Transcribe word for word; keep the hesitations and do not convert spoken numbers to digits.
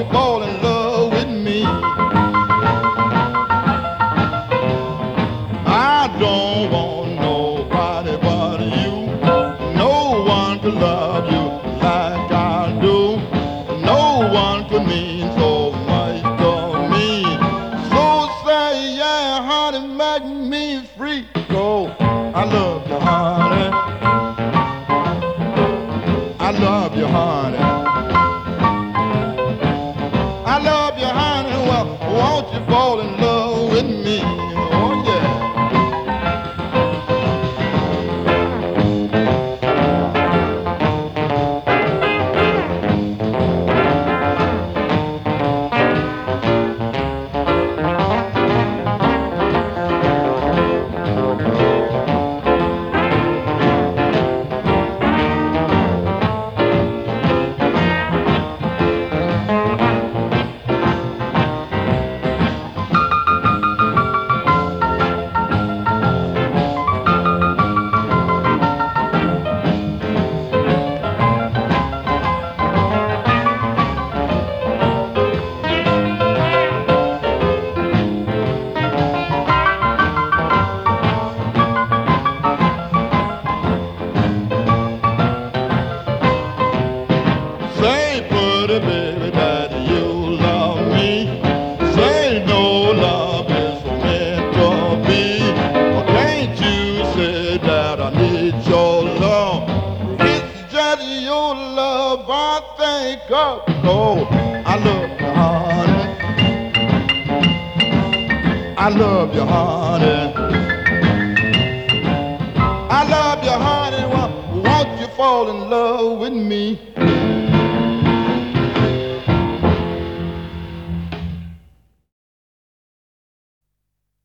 you fall in love with me? I don't want nobody but you. No one could love you like I do. No one could mean so much to me. So say yeah, honey, make me free. So I love you, honey. I love you, honey. I love you, honey. Well, won't you fall in love with me? Oh yeah. Say, pretty baby, that you love me. Say no love is meant to be. Or can't you say that I need your love? It's just your love I think of. Oh, I love you, honey. I love you, honey. I love you, honey. Well, won't you fall in love with me?